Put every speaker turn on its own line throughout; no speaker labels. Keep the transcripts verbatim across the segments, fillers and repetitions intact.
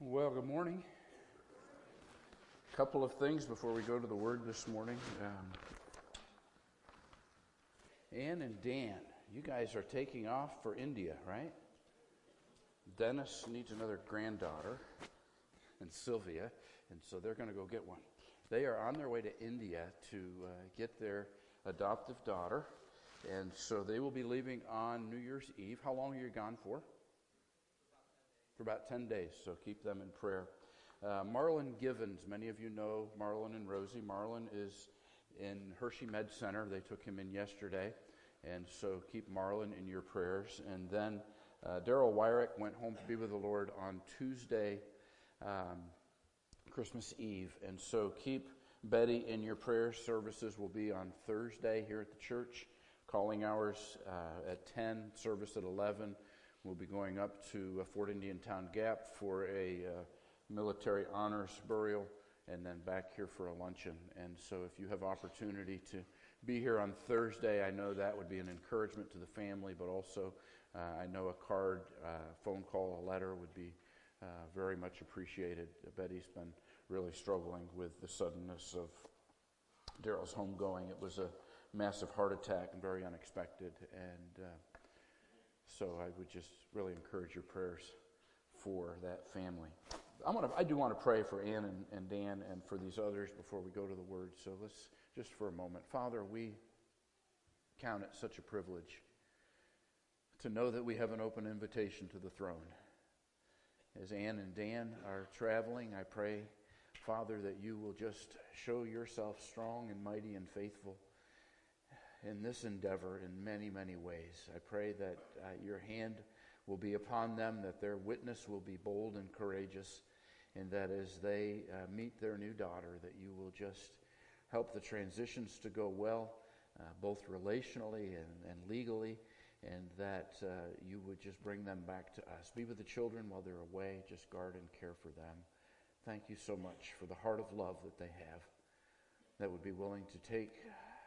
Well, good morning. A couple of things before we go to the Word this morning. Um, Ann and Dan, you guys are taking off for India, right? Dennis needs another granddaughter, and Sylvia, and so they're going to go get one. They are on their way to India to uh, get their adoptive daughter, and so they will be leaving on New Year's Eve. How long are you gone for? For about ten days, so keep them in prayer. Uh, Marlon Givens, many of you know Marlon and Rosie. Marlon is in Hershey Med Center. They took him in yesterday, and so keep Marlon in your prayers. And then uh, Daryl Wyrick went home to be with the Lord on Tuesday, um, Christmas Eve, and so keep Betty in your prayers. Services will be on Thursday here at the church. Calling hours uh, at ten, service at eleven. We'll be going up to uh, Fort Indian Town Gap for a uh, military honors burial, and then back here for a luncheon. And so if you have opportunity to be here on Thursday, I know that would be an encouragement to the family, but also uh, I know a card, uh, phone call, a letter would be uh, very much appreciated. Betty's been really struggling with the suddenness of Daryl's homegoing. It was a massive heart attack and very unexpected, and uh, so I would just really encourage your prayers for that family. I want to. I do want to pray for Ann and, and Dan and for these others before we go to the Word. So let's just for a moment. Father, we count it such a privilege to know that we have an open invitation to the throne. As Ann and Dan are traveling, I pray, Father, that you will just show yourself strong and mighty and faithful in this endeavor in many, many ways. I pray that uh, your hand will be upon them, that their witness will be bold and courageous, and that as they uh, meet their new daughter, that you will just help the transitions to go well, uh, both relationally and, and legally, and that uh, you would just bring them back to us. Be with the children while they're away. Just guard and care for them. Thank you so much for the heart of love that they have, that would be willing to take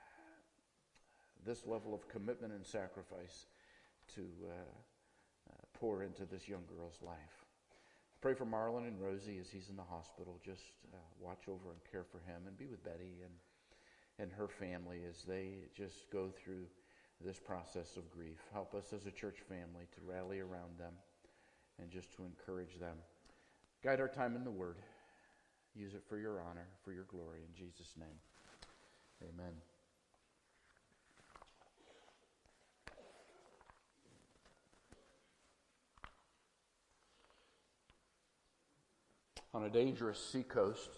this level of commitment and sacrifice to uh, uh, pour into this young girl's life. Pray for Marlon and Rosie as he's in the hospital. Just uh, watch over and care for him, and be with Betty and and her family as they just go through this process of grief. Help us as a church family to rally around them and just to encourage them. Guide our time in the Word. Use it for your honor, for your glory. In Jesus' name, amen. On a dangerous seacoast,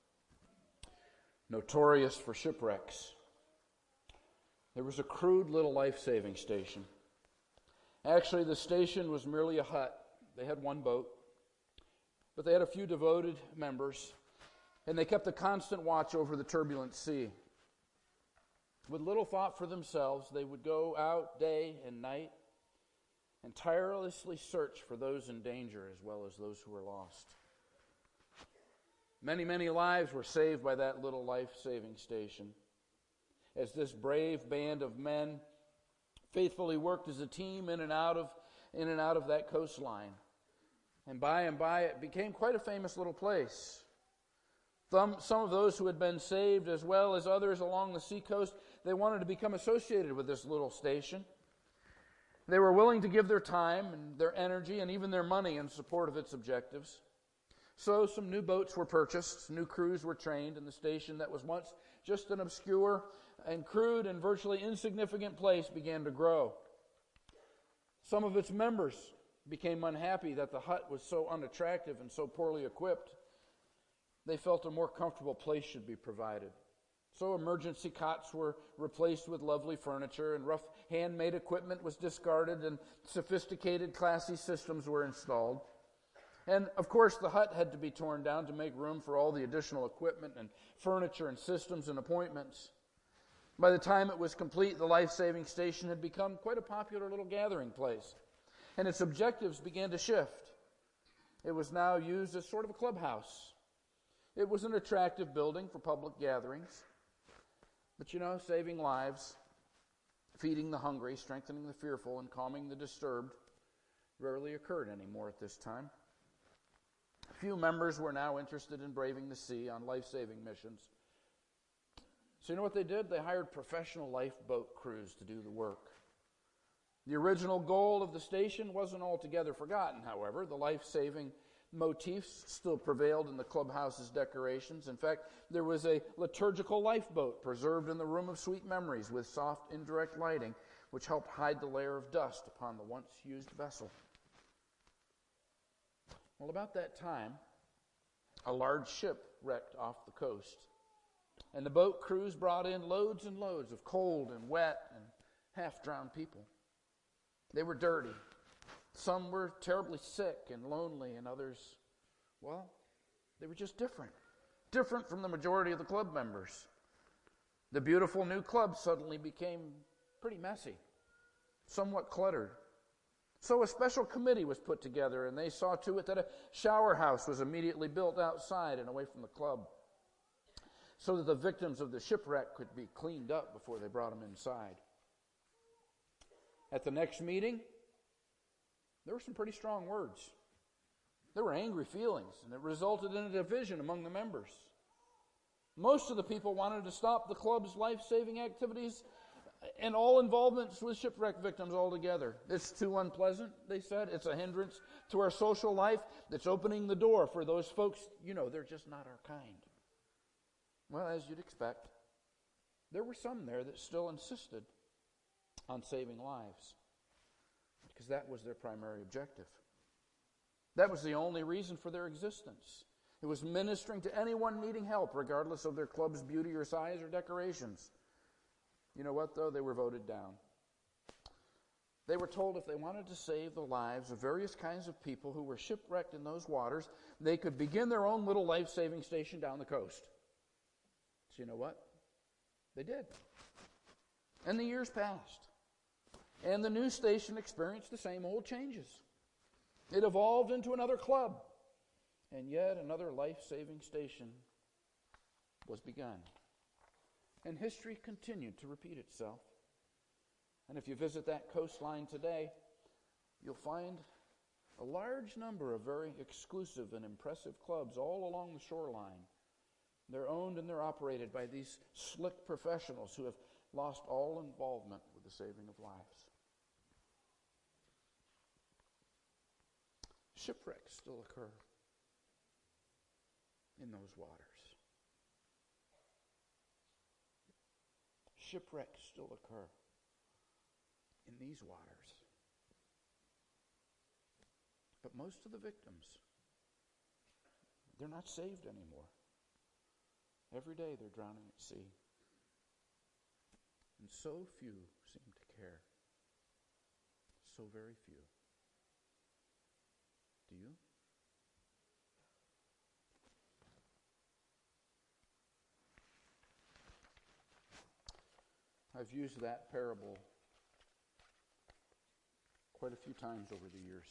notorious for shipwrecks, there was a crude little life-saving station. Actually, the station was merely a hut. They had one boat, but they had a few devoted members, and they kept a constant watch over the turbulent sea. With little thought for themselves, they would go out day and night and tirelessly search for those in danger as well as those who were lost. Many, many lives were saved by that little life-saving station, as this brave band of men faithfully worked as a team in and out of in and out of that coastline. And by and by, it became quite a famous little place. Some, some of those who had been saved, as well as others along the seacoast, they wanted to become associated with this little station. They were willing to give their time and their energy and even their money in support of its objectives. So some new boats were purchased, new crews were trained, and the station that was once just an obscure and crude and virtually insignificant place began to grow. Some of its members became unhappy that the hut was so unattractive and so poorly equipped. They felt a more comfortable place should be provided. So emergency cots were replaced with lovely furniture, and rough handmade equipment was discarded, and sophisticated, classy systems were installed. And, of course, the hut had to be torn down to make room for all the additional equipment and furniture and systems and appointments. By the time it was complete, the life-saving station had become quite a popular little gathering place, and its objectives began to shift. It was now used as sort of a clubhouse. It was an attractive building for public gatherings. But, you know, saving lives, feeding the hungry, strengthening the fearful, and calming the disturbed rarely occurred anymore at this time. Few members were now interested in braving the sea on life-saving missions. So you know what they did? They hired professional lifeboat crews to do the work. The original goal of the station wasn't altogether forgotten, however. The life-saving motifs still prevailed in the clubhouse's decorations. In fact, there was a liturgical lifeboat preserved in the Room of Sweet Memories with soft indirect lighting, which helped hide the layer of dust upon the once-used vessel. Well, about that time, a large ship wrecked off the coast, and the boat crews brought in loads and loads of cold and wet and half-drowned people. They were dirty. Some were terribly sick and lonely, and others, well, they were just different. Different from the majority of the club members. The beautiful new club suddenly became pretty messy, somewhat cluttered. So a special committee was put together, and they saw to it that a shower house was immediately built outside and away from the club, so that the victims of the shipwreck could be cleaned up before they brought them inside. At the next meeting, there were some pretty strong words. There were angry feelings, and it resulted in a division among the members. Most of the people wanted to stop the club's life-saving activities and all involvements with shipwreck victims altogether. It's too unpleasant, they said. It's a hindrance to our social life. It's opening the door for those folks, you know, they're just not our kind. Well, as you'd expect, there were some there that still insisted on saving lives, because that was their primary objective. That was the only reason for their existence. It was ministering to anyone needing help, regardless of their club's beauty or size or decorations. You know what, though? They were voted down. They were told if they wanted to save the lives of various kinds of people who were shipwrecked in those waters, they could begin their own little life-saving station down the coast. So you know what? They did. And the years passed. And the new station experienced the same old changes. It evolved into another club. And yet another life-saving station was begun. And history continued to repeat itself. And if you visit that coastline today, you'll find a large number of very exclusive and impressive clubs all along the shoreline. They're owned and they're operated by these slick professionals who have lost all involvement with the saving of lives. Shipwrecks still occur in those waters. Shipwrecks still occur in these waters. But most of the victims, they're not saved anymore. Every day they're drowning at sea. And so few seem to care. So very few. Do you? I've used that parable quite a few times over the years.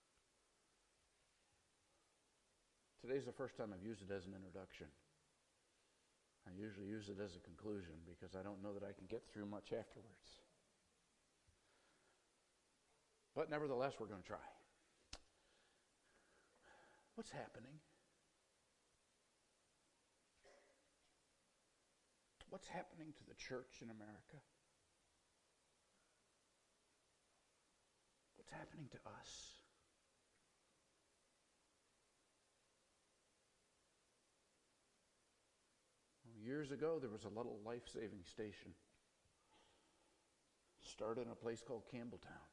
Today's the first time I've used it as an introduction. I usually use it as a conclusion because I don't know that I can get through much afterwards. But nevertheless, we're going to try. What's happening? What's happening to the church in America? What's happening to us? Well, years ago, there was a little life-saving station. Started in a place called Campbelltown.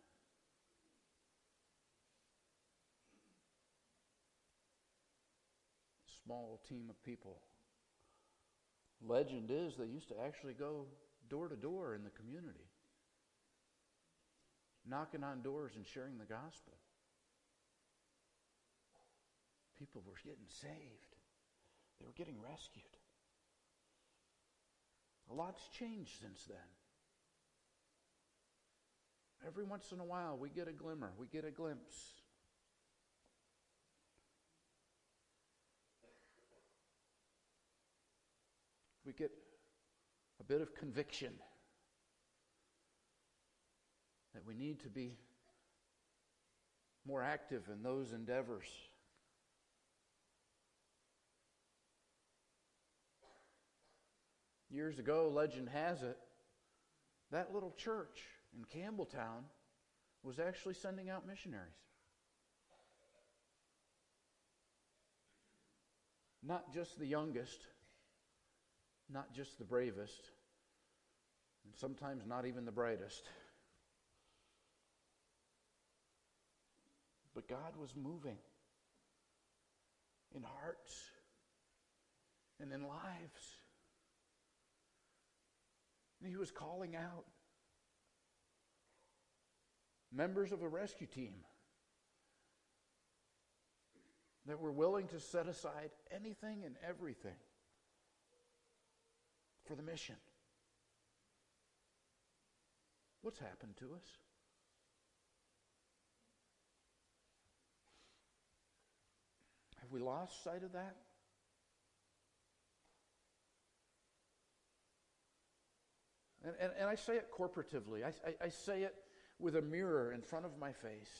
Small team of people. Legend is they used to actually go door to door in the community, knocking on doors and sharing the gospel. People were getting saved. They were getting rescued. A lot's changed since then. Every once in a while we get a glimmer, we get a glimpse. We get a bit of conviction that we need to be more active in those endeavors years ago, legend has it, that little church in Campbelltown was actually sending out missionaries. Not just the youngest, not just the bravest, and sometimes not even the brightest. But God was moving in hearts and in lives. And He was calling out members of a rescue team that were willing to set aside anything and everything for the mission. What's happened to us? Have we lost sight of that? And, and, and I say it corporatively. I, I, I say it with a mirror in front of my face.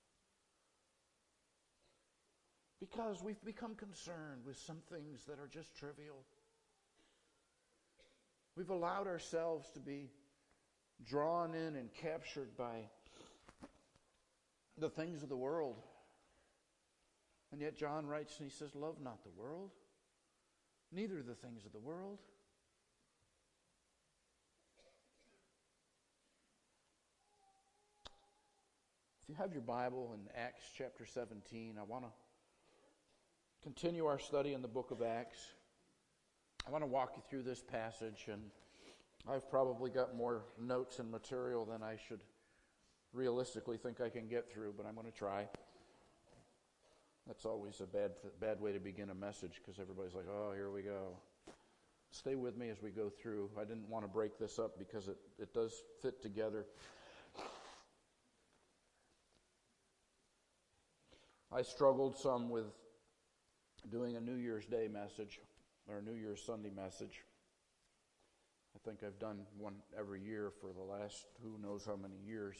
Because we've become concerned with some things that are just trivial. We've allowed ourselves to be drawn in and captured by the things of the world. And yet John writes and he says, love not the world, neither the things of the world. If you have your Bible in Acts chapter seventeen, I want to continue our study in the book of Acts. I want to walk you through this passage, and I've probably got more notes and material than I should realistically think I can get through, but I'm going to try. That's always a bad bad way to begin a message, because everybody's like, oh, here we go. Stay with me as we go through. I didn't want to break this up because it, it does fit together. I struggled some with doing a New Year's Day message, or a New Year's Sunday message. I think I've done one every year for the last who knows how many years.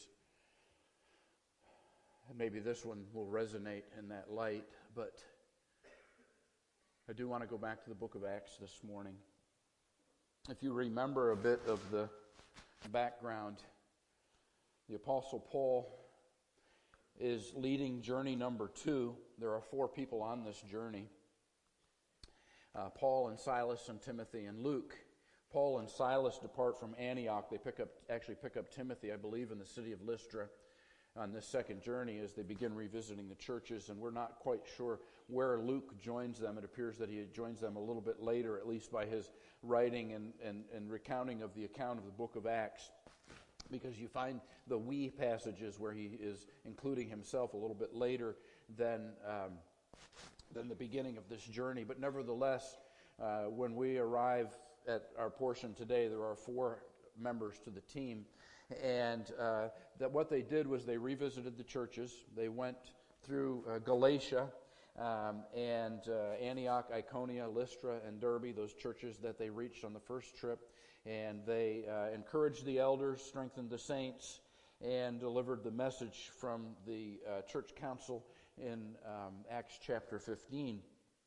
And maybe this one will resonate in that light, but I do want to go back to the book of Acts this morning. If you remember a bit of the background, the Apostle Paul is leading journey number two. There are four people on this journey. Uh, Paul and Silas and Timothy and Luke. Paul and Silas depart from Antioch. They pick up, actually pick up Timothy, I believe, in the city of Lystra on this second journey as they begin revisiting the churches, and we're not quite sure where Luke joins them. It appears that he joins them a little bit later, at least by his writing and, and, and recounting of the account of the book of Acts, because you find the we passages where he is including himself a little bit later than, um, than the beginning of this journey. But nevertheless, uh, when we arrive at our portion today, there are four members to the team. And uh, that what they did was they revisited the churches. They went through uh, Galatia um, and uh, Antioch, Iconium, Lystra, and Derbe, those churches that they reached on the first trip. And they uh, encouraged the elders, strengthened the saints, and delivered the message from the uh, church council in um, Acts chapter fifteen.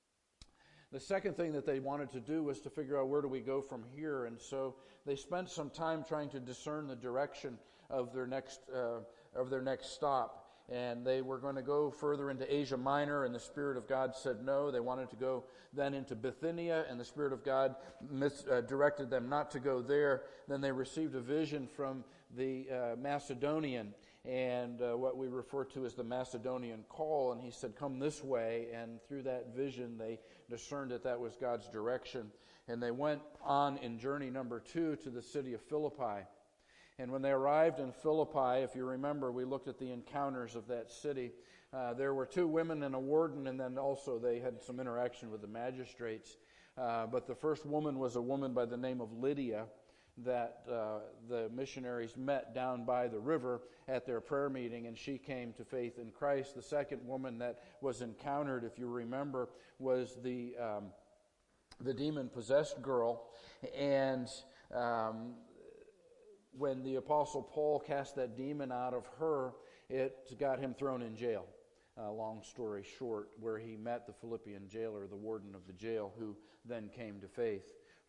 The second thing that they wanted to do was to figure out where do we go from here, and so they spent some time trying to discern the direction of their next uh, of their next stop. And they were going to go further into Asia Minor, and the Spirit of God said no. They wanted to go then into Bithynia, and the Spirit of God mis- uh, directed them not to go there. Then they received a vision from the uh, Macedonian, and uh, what we refer to as the Macedonian call, and he said, come this way. And through that vision, they discerned that that was God's direction. And they went on in journey number two to the city of Philippi. And when they arrived in Philippi, if you remember, we looked at the encounters of that city. Uh, there were two women and a warden, and then also they had some interaction with the magistrates. Uh, but the first woman was a woman by the name of Lydia that uh, the missionaries met down by the river at their prayer meeting, and she came to faith in Christ. The second woman that was encountered, if you remember, was the um, the demon-possessed girl. And um, when the Apostle Paul cast that demon out of her, it got him thrown in jail. Uh, long story short, where he met the Philippian jailer, the warden of the jail, who then came to faith.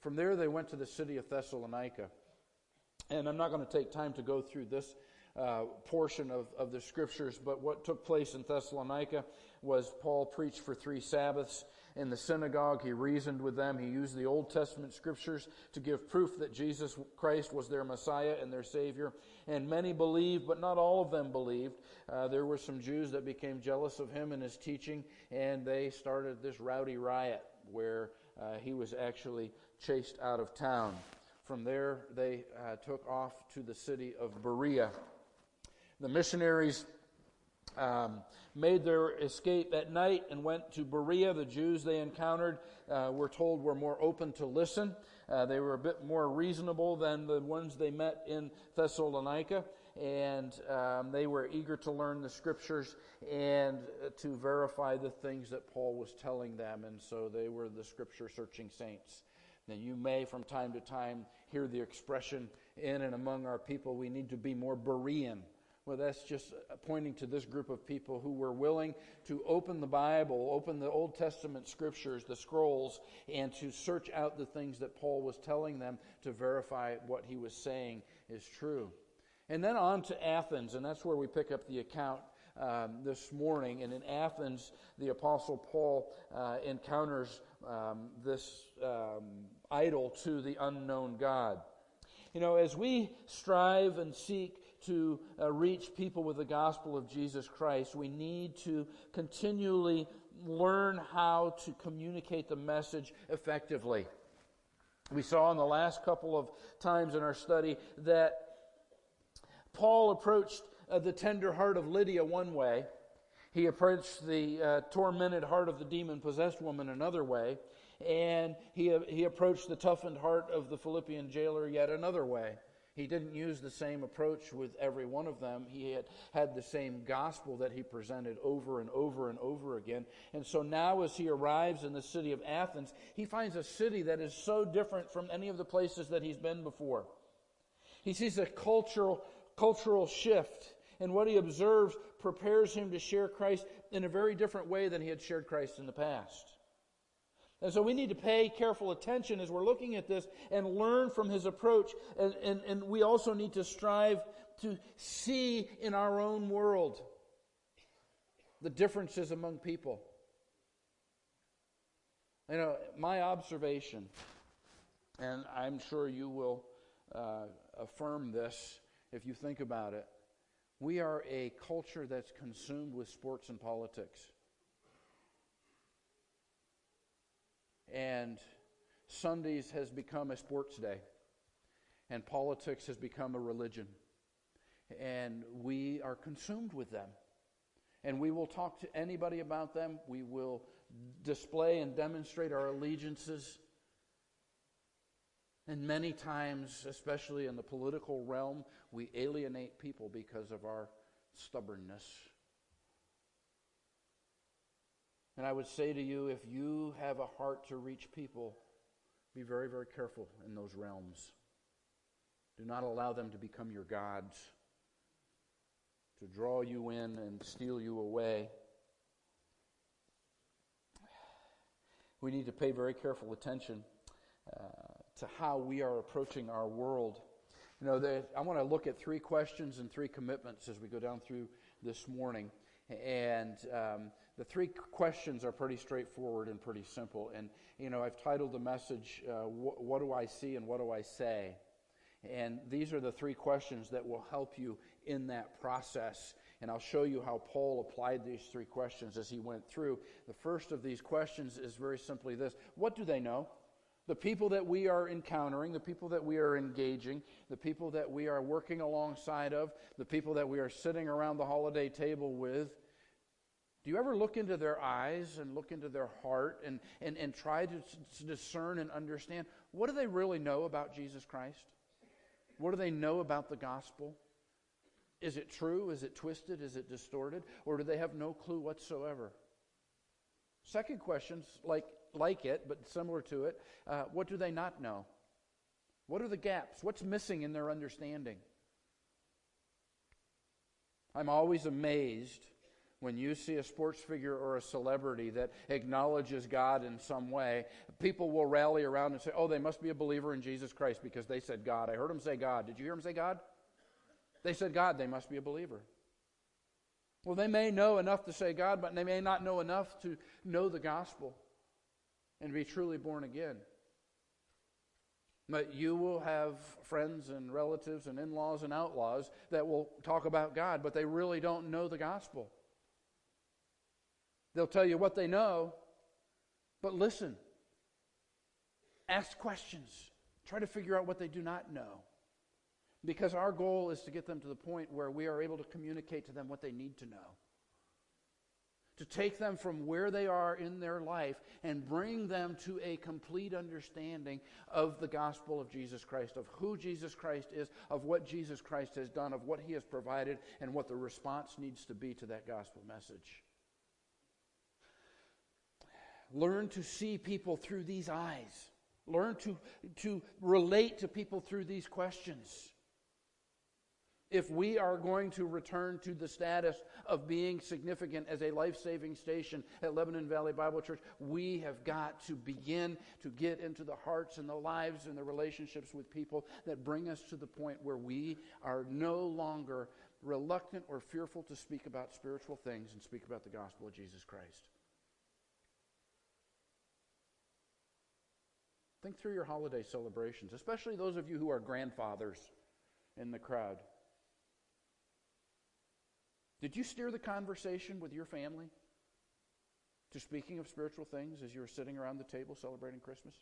From there, they went to the city of Thessalonica. And I'm not going to take time to go through this uh, portion of, of the Scriptures, but what took place in Thessalonica was Paul preached for three Sabbaths in the synagogue. He reasoned with them. He used the Old Testament Scriptures to give proof that Jesus Christ was their Messiah and their Savior. And many believed, but not all of them believed. Uh, there were some Jews that became jealous of him and his teaching, and they started this rowdy riot where uh, he was actually chased out of town. From there, they uh, took off to the city of Berea. The missionaries um, made their escape at night and went to Berea. The Jews they encountered, uh, we're told, were more open to listen. Uh, they were a bit more reasonable than the ones they met in Thessalonica, and um, they were eager to learn the Scriptures and uh, to verify the things that Paul was telling them, and so they were the Scripture-searching saints. Now, you may from time to time hear the expression in and among our people, we need to be more Berean. Well, that's just pointing to this group of people who were willing to open the Bible, open the Old Testament Scriptures, the scrolls, and to search out the things that Paul was telling them to verify what he was saying is true. And then on to Athens, and that's where we pick up the account um, this morning. And in Athens, the Apostle Paul uh, encounters um, this um, idol to the unknown God. You know, as we strive and seek to uh, reach people with the gospel of Jesus Christ, we need to continually learn how to communicate the message effectively. We saw in the last couple of times in our study that Paul approached uh, the tender heart of Lydia one way. He approached the uh, tormented heart of the demon-possessed woman another way. And he, he approached the toughened heart of the Philippian jailer yet another way. He didn't use the same approach with every one of them. He had had the same gospel that he presented over and over and over again. And so now as he arrives in the city of Athens, he finds a city that is so different from any of the places that he's been before. He sees a cultural, cultural shift, and what he observes prepares him to share Christ in a very different way than he had shared Christ in the past. And so we need to pay careful attention as we're looking at this and learn from his approach. And, and, and we also need to strive to see in our own world the differences among people. You know, my observation, and I'm sure you will uh, affirm this if you think about it, we are a culture that's consumed with sports and politics. And Sundays has become a sports day. And politics has become a religion. And we are consumed with them. And we will talk to anybody about them. We will display and demonstrate our allegiances. And many times, especially in the political realm, we alienate people because of our stubbornness. And I would say to you, if you have a heart to reach people, be very, very careful in those realms. Do not allow them to become your gods, to draw you in and steal you away. We need to pay very careful attention uh, to how we are approaching our world. You know, the, I want to look at three questions and three commitments as we go down through this morning. And um, the three questions are pretty straightforward and pretty simple. And, you know, I've titled the message, uh, wh- What Do I See and What Do I Say? And these are the three questions that will help you in that process. And I'll show you how Paul applied these three questions as he went through. The first of these questions is very simply this. What do they know? The people that we are encountering, the people that we are engaging, the people that we are working alongside of, the people that we are sitting around the holiday table with, do you ever look into their eyes and look into their heart and, and, and try to, to discern and understand, what do they really know about Jesus Christ? What do they know about the gospel? Is it true? Is it twisted? Is it distorted? Or do they have no clue whatsoever? Second question's like, like it, but similar to it. Uh, what do they not know? What are the gaps? What's missing in their understanding? I'm always amazed When you see a sports figure or a celebrity that acknowledges God in some way, people will rally around and say, oh, they must be a believer in Jesus Christ because they said God. I heard them say God. Did you hear them say God? They said God. They must be a believer. Well, they may know enough to say God, but they may not know enough to know the gospel and be truly born again. But you will have friends and relatives and in-laws and outlaws that will talk about God, but they really don't know the gospel. They'll tell you what they know, but listen. Ask questions. Try to figure out what they do not know. Because our goal is to get them to the point where we are able to communicate to them what they need to know. To take them from where they are in their life and bring them to a complete understanding of the gospel of Jesus Christ, of who Jesus Christ is, of what Jesus Christ has done, of what He has provided, and what the response needs to be to that gospel message. Learn to see people through these eyes. Learn to, to relate to people through these questions. If we are going to return to the status of being significant as a life-saving station at Lebanon Valley Bible Church, we have got to begin to get into the hearts and the lives and the relationships with people that bring us to the point where we are no longer reluctant or fearful to speak about spiritual things and speak about the gospel of Jesus Christ. Think through your holiday celebrations, especially those of you who are grandfathers in the crowd. Did you steer the conversation with your family to speaking of spiritual things as you were sitting around the table celebrating Christmas?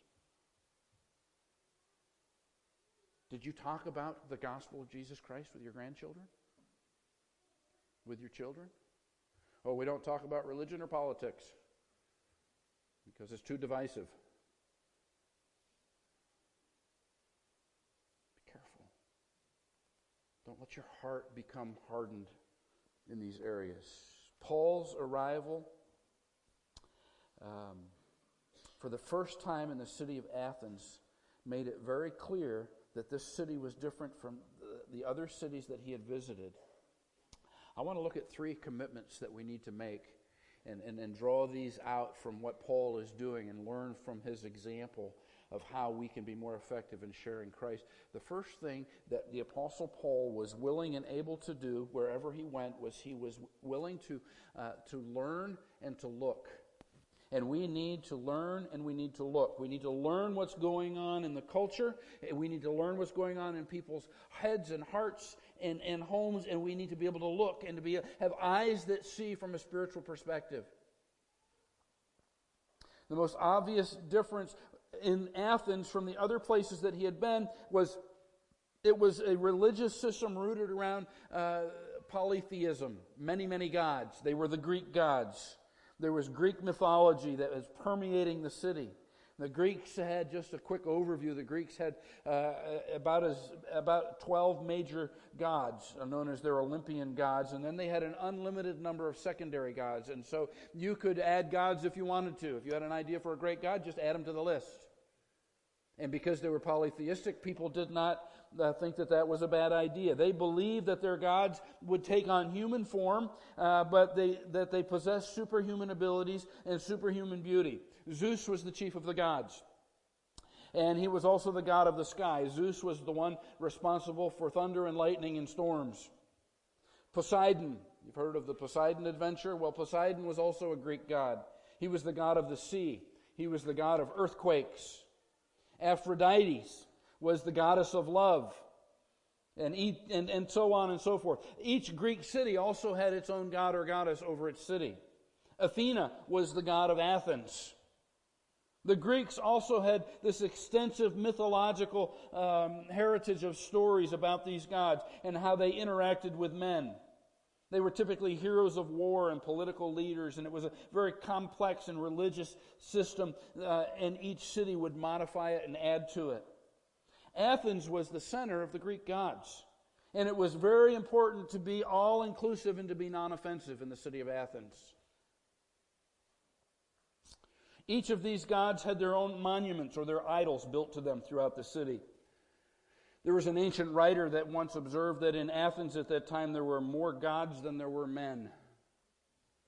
Did you talk about the gospel of Jesus Christ with your grandchildren? With your children? Oh, we don't talk about religion or politics because it's too divisive. Don't let your heart become hardened in these areas. Paul's arrival, um, for the first time in the city of Athens, made it very clear that this city was different from the, the other cities that he had visited. I want to look at three commitments that we need to make and, and, and draw these out from what Paul is doing and learn from his example of how we can be more effective in sharing Christ. The first thing that the Apostle Paul was willing and able to do wherever he went was he was willing to, uh, to learn and to look. And we need to learn and we need to look. We need to learn what's going on in the culture. And we need to learn what's going on in people's heads and hearts and, and homes. And we need to be able to look and to be have eyes that see from a spiritual perspective. The most obvious difference in Athens from the other places that he had been was it was a religious system rooted around uh, polytheism, many, many gods. They were the Greek gods. There was Greek mythology that was permeating the city. The Greeks had, just a quick overview, the Greeks had uh, about as about twelve major gods, known as their Olympian gods, and then they had an unlimited number of secondary gods. And so you could add gods if you wanted to. If you had an idea for a great god, just add them to the list. And because they were polytheistic, people did not uh, think that that was a bad idea. They believed that their gods would take on human form, uh, but they, that they possessed superhuman abilities and superhuman beauty. Zeus was the chief of the gods. And he was also the god of the sky. Zeus was the one responsible for thunder and lightning and storms. Poseidon, you've heard of the Poseidon adventure? Well, Poseidon was also a Greek god. He was the god of the sea. He was the god of earthquakes. Aphrodite was the goddess of love, and, and, and so on and so forth. Each Greek city also had its own god or goddess over its city. Athena was the god of Athens. The Greeks also had this extensive mythological um, heritage of stories about these gods and how they interacted with men. They were typically heroes of war and political leaders, and it was a very complex and religious system, uh, and each city would modify it and add to it. Athens was the center of the Greek gods, and it was very important to be all-inclusive and to be non-offensive in the city of Athens. Each of these gods had their own monuments or their idols built to them throughout the city. There was an ancient writer that once observed that in Athens at that time there were more gods than there were men.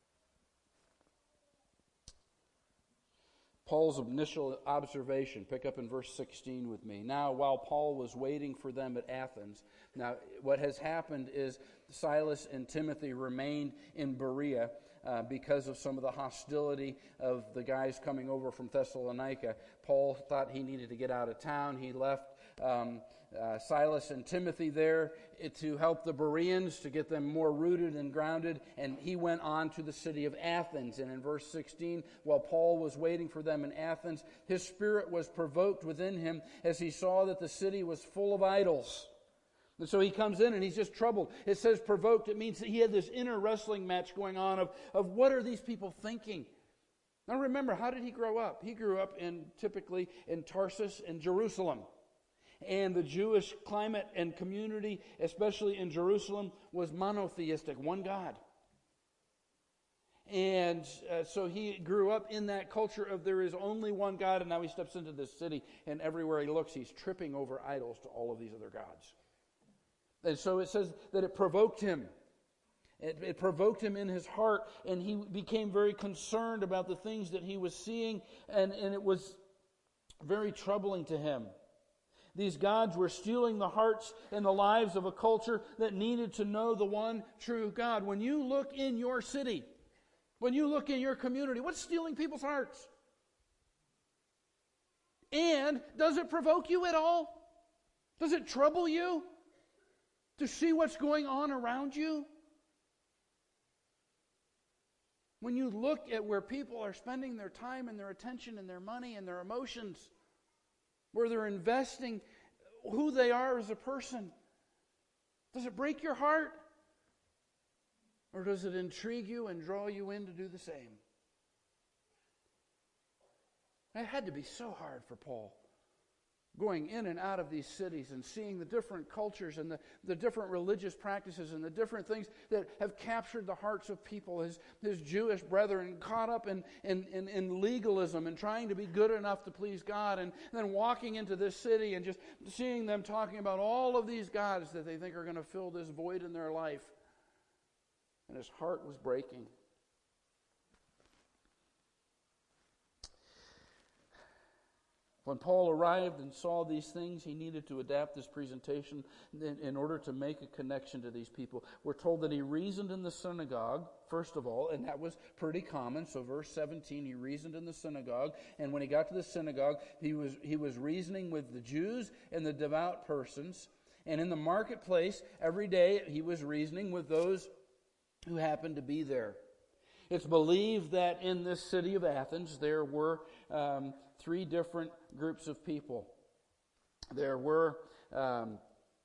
Paul's initial observation. Pick up in verse sixteen with me. Now, while Paul was waiting for them at Athens, now what has happened is Silas and Timothy remained in Berea uh, because of some of the hostility of the guys coming over from Thessalonica. Paul thought he needed to get out of town. He left um, uh, Silas and Timothy there to help the Bereans, to get them more rooted and grounded, and he went on to the city of Athens. And in verse sixteen, while Paul was waiting for them in Athens, his spirit was provoked within him as he saw that the city was full of idols. And so he comes in and he's just troubled. It says provoked. It means that he had this inner wrestling match going on of, of what are these people thinking? Now remember, how did he grow up? He grew up in typically in Tarsus and Jerusalem. And the Jewish climate and community, especially in Jerusalem, was monotheistic, one God. And uh, so he grew up in that culture of there is only one God, and now he steps into this city, and everywhere he looks, he's tripping over idols to all of these other gods. And so it says that it provoked him. It, it provoked him in his heart, and he became very concerned about the things that he was seeing, and, and it was very troubling to him. These gods were stealing the hearts and the lives of a culture that needed to know the one true God. When you look in your city, when you look in your community, what's stealing people's hearts? And does it provoke you at all? Does it trouble you to see what's going on around you? When you look at where people are spending their time and their attention and their money and their emotions, where they're investing who they are as a person, does it break your heart? Or does it intrigue you and draw you in to do the same? It had to be so hard for Paul, going in and out of these cities and seeing the different cultures and the, the different religious practices and the different things that have captured the hearts of people, his, his Jewish brethren, caught up in, in, in, in legalism and trying to be good enough to please God, and then walking into this city and just seeing them talking about all of these gods that they think are going to fill this void in their life. And his heart was breaking. When Paul arrived and saw these things, he needed to adapt his presentation in, in order to make a connection to these people. We're told that he reasoned in the synagogue, first of all, and that was pretty common. So verse seventeen, he reasoned in the synagogue. And when he got to the synagogue, he was, he was reasoning with the Jews and the devout persons. And in the marketplace, every day, he was reasoning with those who happened to be there. It's believed that in this city of Athens, there were um, three different groups of people. There were um,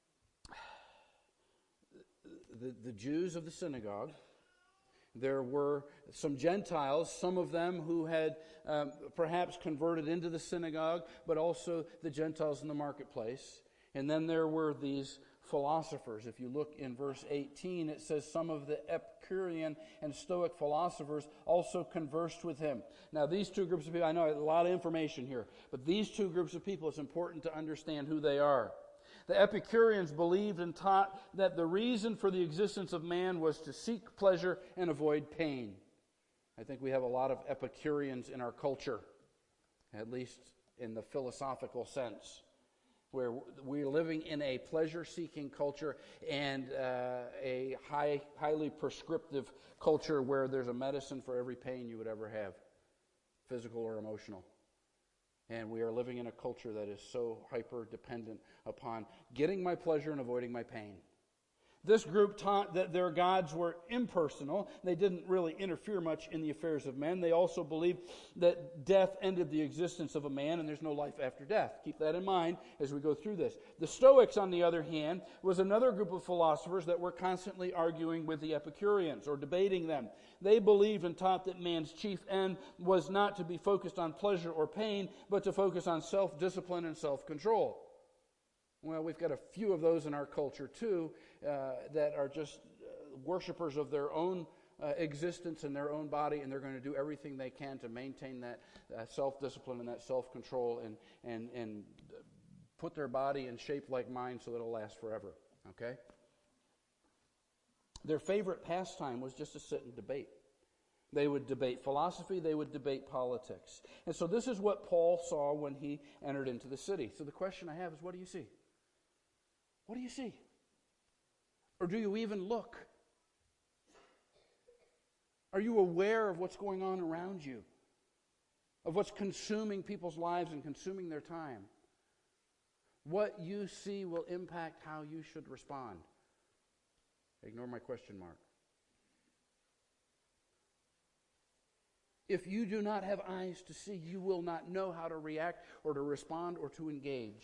the, the Jews of the synagogue. There were some Gentiles, some of them who had um, perhaps converted into the synagogue, but also the Gentiles in the marketplace. And then there were these philosophers. If you look in verse eighteen, it says some of the Epicurean and Stoic philosophers also conversed with him. Now, these two groups of people, I know a lot of information here, but these two groups of people, it's important to understand who they are. The Epicureans believed and taught that the reason for the existence of man was to seek pleasure and avoid pain. I think we have a lot of Epicureans in our culture, at least in the philosophical sense, where we're living in a pleasure-seeking culture and uh, a high, highly prescriptive culture where there's a medicine for every pain you would ever have, physical or emotional. And we are living in a culture that is so hyper-dependent upon getting my pleasure and avoiding my pain. This group taught that their gods were impersonal. They didn't really interfere much in the affairs of men. They also believed that death ended the existence of a man and there's no life after death. Keep that in mind as we go through this. The Stoics, on the other hand, was another group of philosophers that were constantly arguing with the Epicureans or debating them. They believed and taught that man's chief end was not to be focused on pleasure or pain, but to focus on self-discipline and self-control. Well, we've got a few of those in our culture too, uh, that are just uh, worshipers of their own uh, existence and their own body, and they're going to do everything they can to maintain that uh, self-discipline and that self-control and, and, and put their body in shape like mine so that it'll last forever, okay? Their favorite pastime was just to sit and debate. They would debate philosophy. They would debate politics. And so this is what Paul saw when he entered into the city. So the question I have is, what do you see? What do you see? Or do you even look? Are you aware of what's going on around you? Of what's consuming people's lives and consuming their time? What you see will impact how you should respond. Ignore my question mark. If you do not have eyes to see, you will not know how to react or to respond or to engage.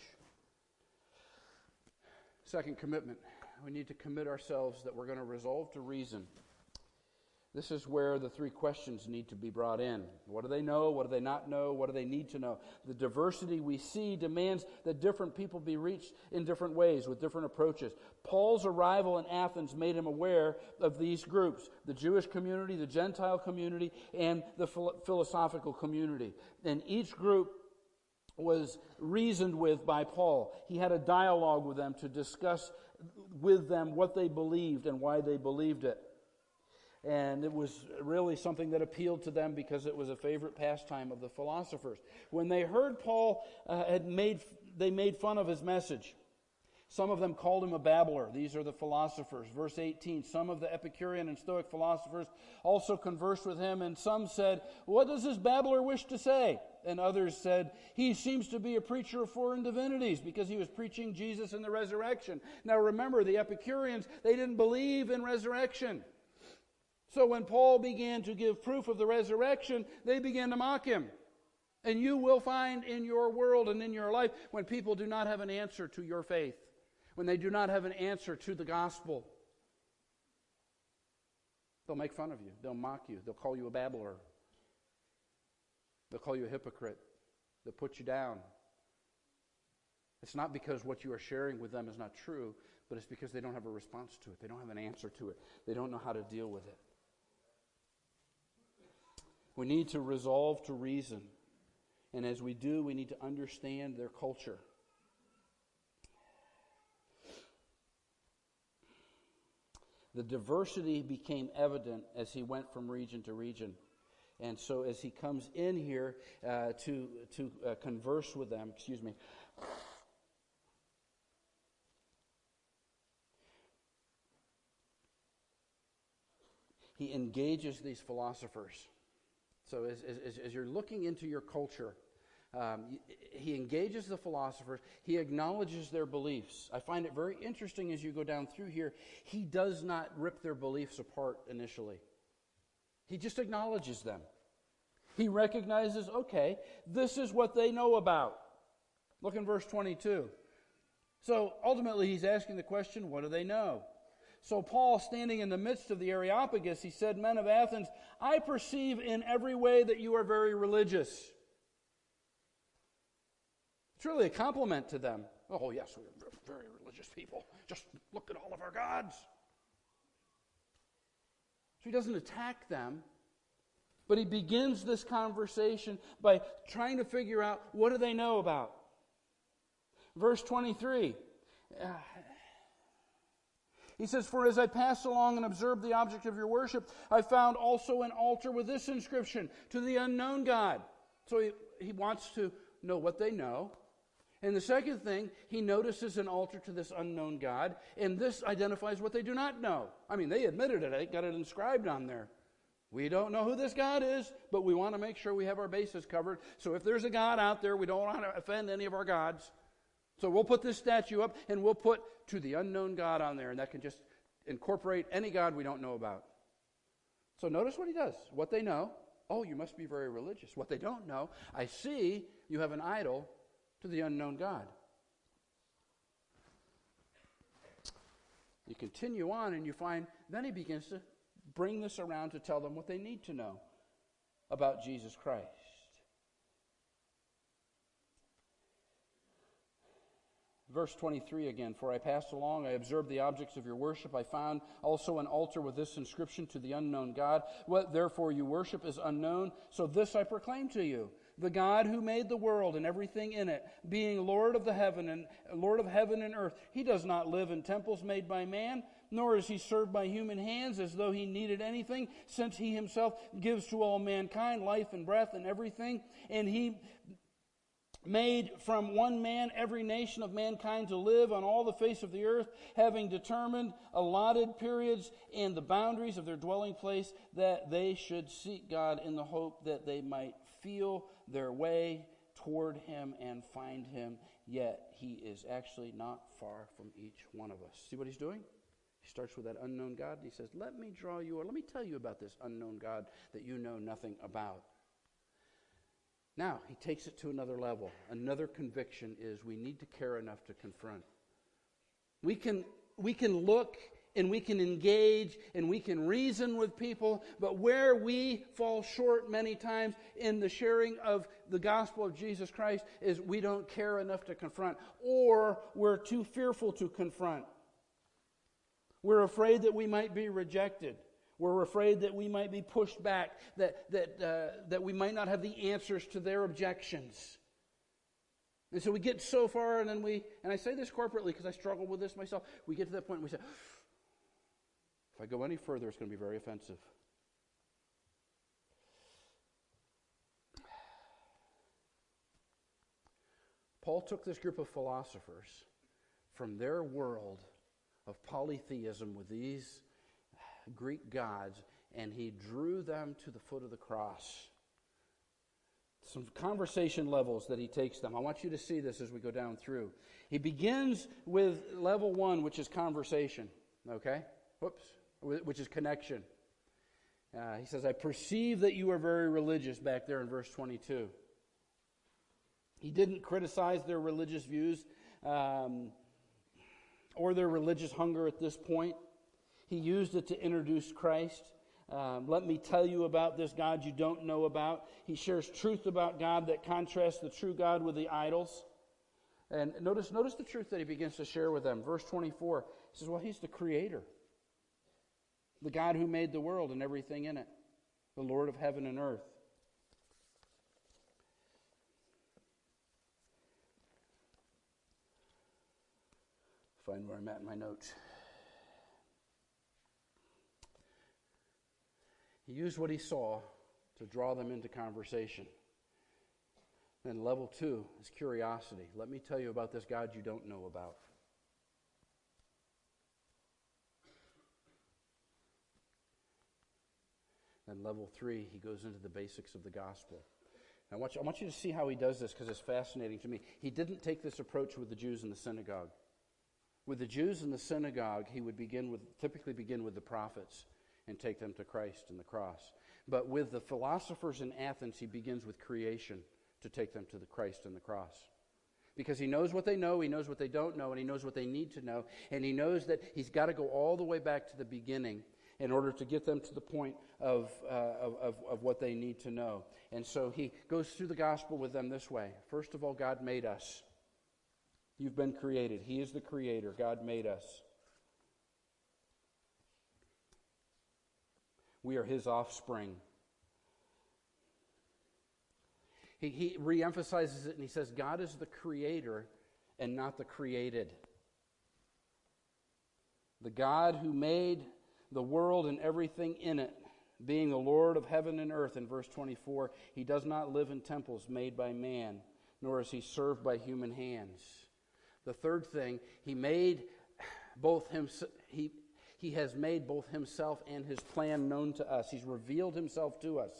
Second commitment. We need to commit ourselves that we're going to resolve to reason. This is where the three questions need to be brought in. What do they know? What do they not know? What do they need to know? The diversity we see demands that different people be reached in different ways with different approaches. Paul's arrival in Athens made him aware of these groups, the Jewish community, the Gentile community, and the philosophical community. And each group was reasoned with by Paul. He had a dialogue with them to discuss with them what they believed and why they believed it. And it was really something that appealed to them because it was a favorite pastime of the philosophers. When they heard Paul uh, had made, they made fun of his message. Some of them called him a babbler. These are the philosophers. Verse eighteen, some of the Epicurean and Stoic philosophers also conversed with him, and some said, "What does this babbler wish to say?" And others said, "He seems to be a preacher of foreign divinities," because he was preaching Jesus and the resurrection. Now remember, the Epicureans, they didn't believe in resurrection. So when Paul began to give proof of the resurrection, they began to mock him. And you will find in your world and in your life, when people do not have an answer to your faith, when they do not have an answer to the gospel, they'll make fun of you. They'll mock you. They'll call you a babbler. They'll call you a hypocrite. They'll put you down. It's not because what you are sharing with them is not true, but it's because they don't have a response to it. They don't have an answer to it. They don't know how to deal with it. We need to resolve to reason. And as we do, we need to understand their culture. The diversity became evident as he went from region to region. And so as he comes in here uh, to, to uh, converse with them, excuse me, he engages these philosophers. So as, as, as you're looking into your culture, um, he engages the philosophers. He acknowledges their beliefs. I find it very interesting as you go down through here. He does not rip their beliefs apart initially. He just acknowledges them. He recognizes, okay, this is what they know about. Look in verse twenty-two. So ultimately he's asking the question, what do they know? So Paul, standing in the midst of the Areopagus, he said, "Men of Athens, I perceive in every way that you are very religious." It's really a compliment to them. Oh, yes, we're very religious people. Just look at all of our gods. So he doesn't attack them, but he begins this conversation by trying to figure out, what do they know about? Verse twenty-three. Uh, He says, "For as I passed along and observed the object of your worship, I found also an altar with this inscription, to the unknown God." So he, he wants to know what they know. And the second thing, he notices an altar to this unknown God, and this identifies what they do not know. I mean, they admitted it. They got it inscribed on there. We don't know who this God is, but we want to make sure we have our bases covered. So if there's a God out there, we don't want to offend any of our gods. So we'll put this statue up, and we'll put "to the unknown God" on there, and that can just incorporate any God we don't know about. So notice what he does. What they know, oh, you must be very religious. What they don't know, I see you have an idol to the unknown God. You continue on, and you find, then he begins to bring this around to tell them what they need to know about Jesus Christ. Verse twenty-three again, "For I passed along, I observed the objects of your worship. I found also an altar with this inscription, to the unknown God. What therefore you worship is unknown. So this I proclaim to you, the God who made the world and everything in it, being Lord of the heaven and Lord of heaven and earth, he does not live in temples made by man,
nor is he served by human hands as though he needed anything, since he himself gives to all mankind life and breath and everything. And he made from one man every nation of mankind to live on all the face of the earth, having determined allotted periods and the boundaries of their dwelling place, that they should seek God in the hope that they might feel their way toward him and find him. Yet he is actually not far from each one of us. See what he's doing? He starts with that unknown God, and he says, let me draw you, or let me tell you about this unknown God that you know nothing about. Now, he takes it to another level. Another conviction is we need to care enough to confront. We can, we can look and we can engage and we can reason with people, but where we fall short many times in the sharing of the gospel of Jesus Christ is we don't care enough to confront, or we're too fearful to confront. We're afraid that we might be rejected. We're afraid that we might be pushed back, that that uh, that we might not have the answers to their objections. And so we get so far, and then we, and I say this corporately because I struggle with this myself, we get to that point and we say, if I go any further, it's going to be very offensive. Paul took this group of philosophers from their world of polytheism with these Greek gods, and he drew them to the foot of the cross. Some conversation levels that he takes them. I want you to see this as we go down through. He begins with level one, which is conversation. Okay? Whoops. Which is connection. Uh, he says, I perceive that you are very religious, back there in verse twenty-two. He didn't criticize their religious views um, or their religious hunger at this point. He used it to introduce Christ. Um, let me tell you about this God you don't know about. He shares truth about God that contrasts the true God with the idols. And notice, notice the truth that he begins to share with them. Verse twenty-four, he says, well, he's the creator. The God who made the world and everything in it. The Lord of heaven and earth. Find where I'm at in my notes. He used what he saw to draw them into conversation. Then level two is curiosity. Let me tell you about this God you don't know about. Then level three, he goes into the basics of the gospel. Now, I want you, I want you to see how he does this because it's fascinating to me. He didn't take this approach with the Jews in the synagogue. With the Jews in the synagogue, he would begin with, typically begin with the prophets and take them to Christ and the cross. But with the philosophers in Athens, he begins with creation to take them to the Christ and the cross. Because he knows what they know, he knows what they don't know, and he knows what they need to know. And he knows that he's got to go all the way back to the beginning in order to get them to the point of, uh, of, of, of what they need to know. And so he goes through the gospel with them this way. First of all, God made us. You've been created. He is the creator. God made us. We are his offspring. He, he reemphasizes it and he says, God is the creator and not the created. The God who made the world and everything in it, being the Lord of heaven and earth, in verse twenty-four, he does not live in temples made by man, nor is he served by human hands. The third thing, he made both him, he, he has made both himself and his plan known to us. He's revealed himself to us.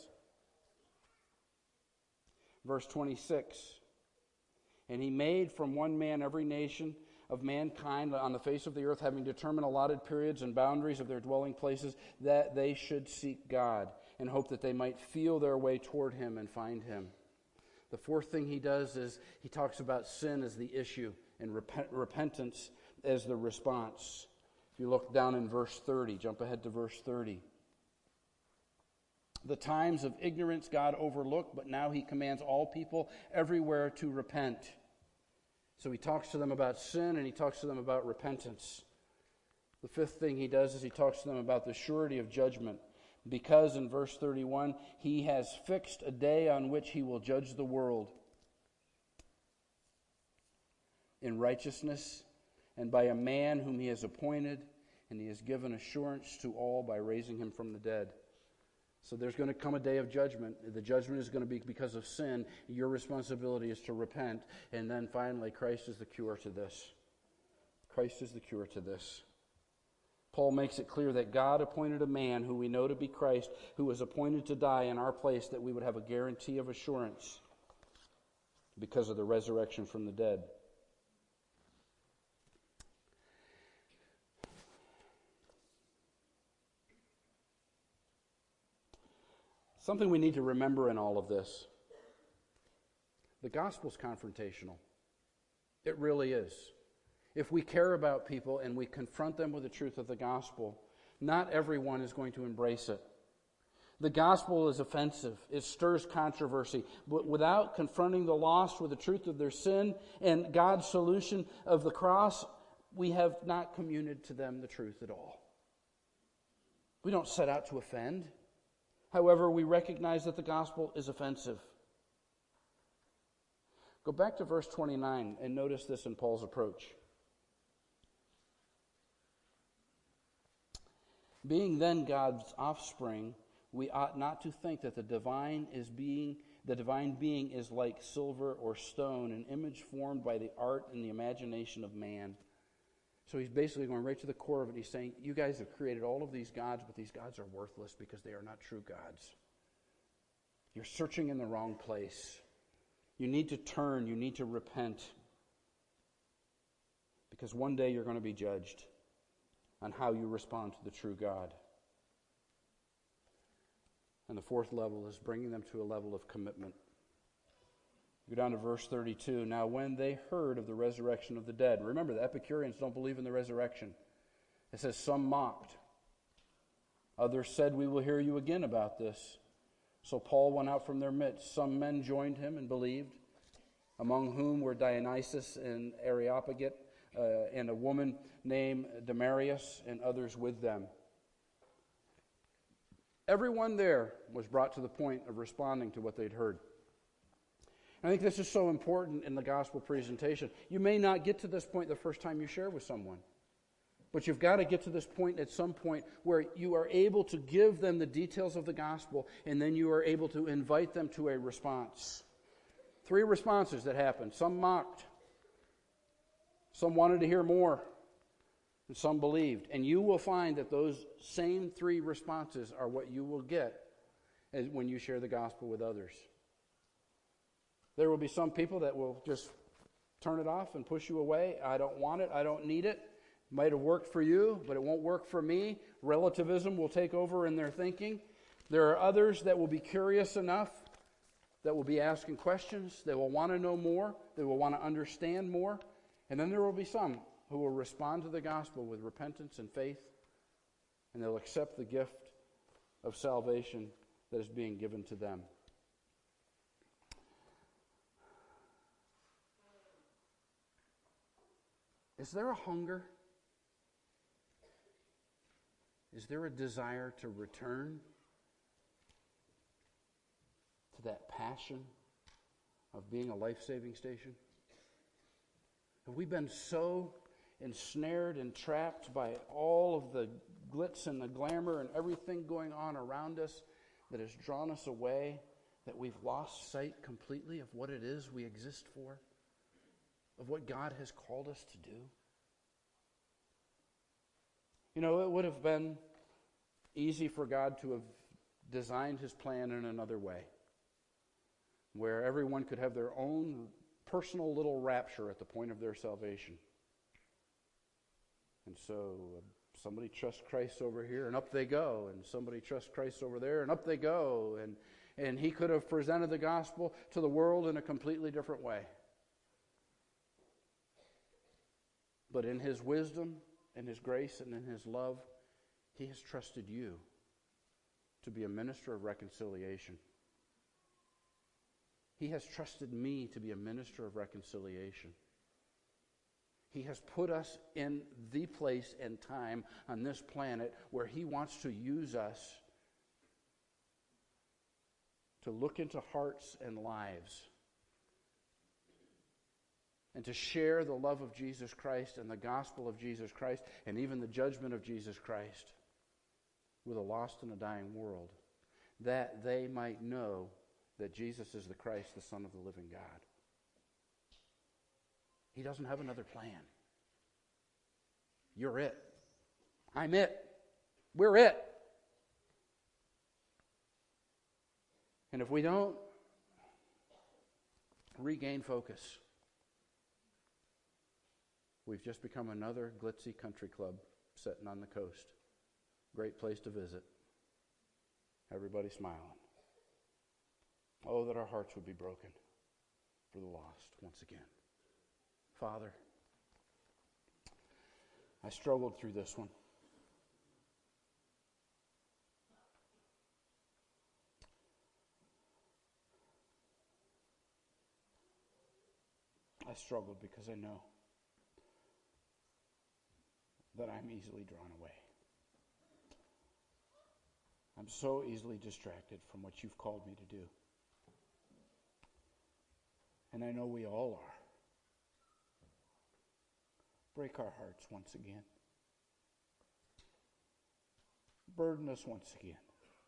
Verse twenty-six, and he made from one man every nation of mankind on the face of the earth, having determined allotted periods and boundaries of their dwelling places, that they should seek God and hope that they might feel their way toward him and find him. The fourth thing he does is he talks about sin as the issue and repent, repentance as the response. If you look down in verse thirty, jump ahead to verse thirty. The times of ignorance God overlooked, but now he commands all people everywhere to repent. So he talks to them about sin and he talks to them about repentance. The fifth thing he does is he talks to them about the surety of judgment. Because in verse thirty-one, he has fixed a day on which he will judge the world in righteousness, and by a man whom he has appointed, and he has given assurance to all by raising him from the dead. So there's going to come a day of judgment. The judgment is going to be because of sin. Your responsibility is to repent. And then finally, Christ is the cure to this. Christ is the cure to this. Paul makes it clear that God appointed a man who we know to be Christ, who was appointed to die in our place, that we would have a guarantee of assurance because of the resurrection from the dead. Something we need to remember in all of this. The gospel's confrontational. It really is. If we care about people and we confront them with the truth of the gospel, not everyone is going to embrace it. The gospel is offensive. It stirs controversy. But without confronting the lost with the truth of their sin and God's solution of the cross, we have not communicated to them the truth at all. We don't set out to offend. However, we recognize that the gospel is offensive. Go back to verse twenty-nine and notice this in Paul's approach. Being then God's offspring, we ought not to think that the divine is being the divine being is like silver or stone, an image formed by the art and the imagination of man. So he's basically going right to the core of it. He's saying, you guys have created all of these gods, but these gods are worthless because they are not true gods. You're searching in the wrong place. You need to turn. You need to repent. Because one day you're going to be judged on how you respond to the true God. And the fourth level is bringing them to a level of commitment. Go down to verse thirty-two. Now when they heard of the resurrection of the dead, remember the Epicureans don't believe in the resurrection. It says some mocked. Others said, we will hear you again about this. So Paul went out from their midst. Some men joined him and believed, among whom were Dionysius and Areopagite, uh, and a woman named Damaris, and others with them. Everyone there was brought to the point of responding to what they'd heard. I think this is so important in the gospel presentation. You may not get to this point the first time you share with someone, but you've got to get to this point at some point where you are able to give them the details of the gospel, and then you are able to invite them to a response. Three responses that happened. Some mocked. Some wanted to hear more. And some believed. And you will find that those same three responses are what you will get as when you share the gospel with others. There will be some people that will just turn it off and push you away. I don't want it. I don't need it. It might have worked for you, but it won't work for me. Relativism will take over in their thinking. There are others that will be curious enough, that will be asking questions. They will want to know more. They will want to understand more. And then there will be some who will respond to the gospel with repentance and faith, and they'll accept the gift of salvation that is being given to them. Is there a hunger? Is there a desire to return to that passion of being a life-saving station? Have we been so ensnared and trapped by all of the glitz and the glamour and everything going on around us that has drawn us away, that we've lost sight completely of what it is we exist for? Of what God has called us to do? You know, it would have been easy for God to have designed his plan in another way, where everyone could have their own personal little rapture at the point of their salvation. And so uh, somebody trusts Christ over here, and up they go, and somebody trusts Christ over there, and up they go, and, and he could have presented the gospel to the world in a completely different way. But in his wisdom, in his grace, and in his love, he has trusted you to be a minister of reconciliation. He has trusted me to be a minister of reconciliation. He has put us in the place and time on this planet where he wants to use us to look into hearts and lives,
and to share the love of Jesus Christ and the gospel of Jesus Christ and even the judgment of Jesus Christ with a lost and a dying world, that they might know that Jesus is the Christ, the Son of the living God. He doesn't have another plan. You're it. I'm it. We're it. And if we don't regain focus, we've just become another glitzy country club sitting on the coast. Great place to visit. Everybody smiling. Oh, that our hearts would be broken for the lost once again. Father, I struggled through this one. I struggled because I know that I'm easily drawn away. I'm so easily distracted from what you've called me to do. And I know we all are. Break our hearts once again. Burden us once again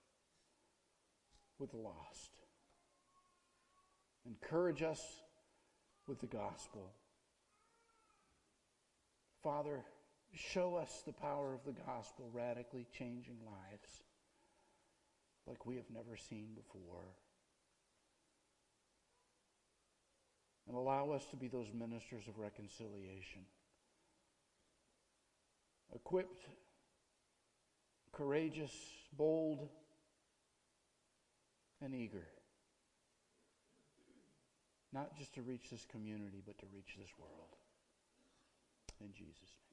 with the lost. Encourage us with the gospel. Father, show us the power of the gospel radically changing lives like we have never seen before. And allow us to be those ministers of reconciliation. Equipped, courageous, bold, and eager. Not just to reach this community, but to reach this world. In Jesus' name.